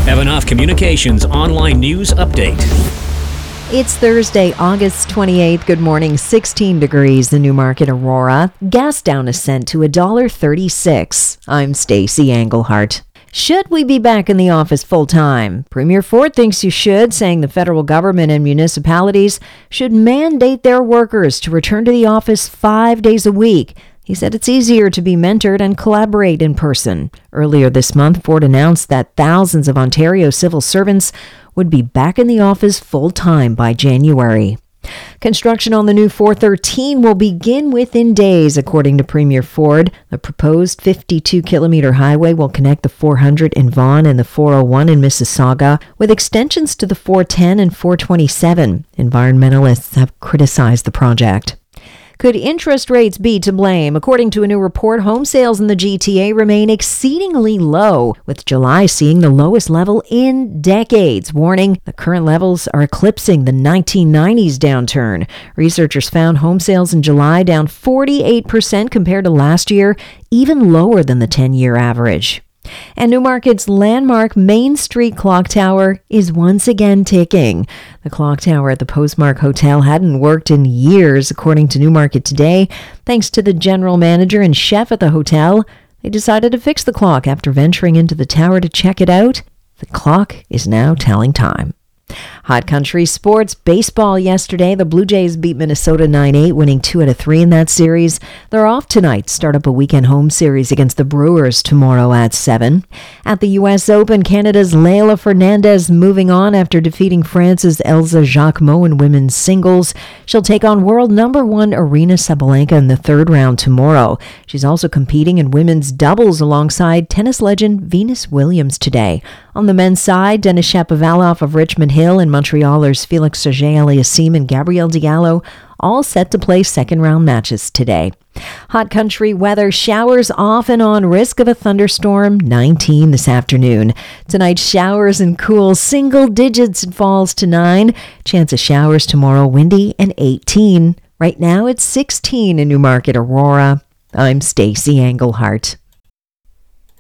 Evanoff Communications online news update. It's Thursday, August 28th. Good morning. 16 degrees in Newmarket, Aurora. Gas down a cent to $1.36. I'm Stacey Englehart. Should we be back in the office full-time? Premier Ford thinks you should, saying the federal government and municipalities should mandate their workers to return to the office 5 days a week. He said it's easier to be mentored and collaborate in person. Earlier this month, Ford announced that thousands of Ontario civil servants would be back in the office full-time by January. Construction on the new 413 will begin within days, according to Premier Ford. The proposed 52-kilometer highway will connect the 400 in Vaughan and the 401 in Mississauga, with extensions to the 410 and 427. Environmentalists have criticized the project. Could interest rates be to blame? According to a new report, home sales in the GTA remain exceedingly low, with July seeing the lowest level in decades, warning the current levels are eclipsing the 1990s downturn. Researchers found home sales in July down 48% compared to last year, even lower than the 10-year average. And Newmarket's landmark Main Street clock tower is once again ticking. The clock tower at the Postmark Hotel hadn't worked in years, according to Newmarket Today. Thanks to the general manager and chef at the hotel, they decided to fix the clock after venturing into the tower to check it out. The clock is now telling time. Hot country sports. Baseball yesterday. The Blue Jays beat Minnesota 9-8, winning 2 out of 3 in that series. They're off tonight. Start up a weekend home series against the Brewers tomorrow at 7. At the U.S. Open, Canada's Leylah Fernandez moving on after defeating France's Elsa Jacquemot in women's singles. She'll take on world number 1 Aryna Sabalenka in the third round tomorrow. She's also competing in women's doubles alongside tennis legend Venus Williams today. On the men's side, Denis Shapovalov of Richmond Hill and Montrealers Felix Auger-Aliassime and Gabriel Diallo all set to play second-round matches today. Hot country weather, showers off and on, risk of a thunderstorm, 19 this afternoon. Tonight, showers and cool, single digits and falls to 9. Chance of showers tomorrow, windy and 18. Right now, it's 16 in Newmarket, Aurora. I'm Stacey Englehart.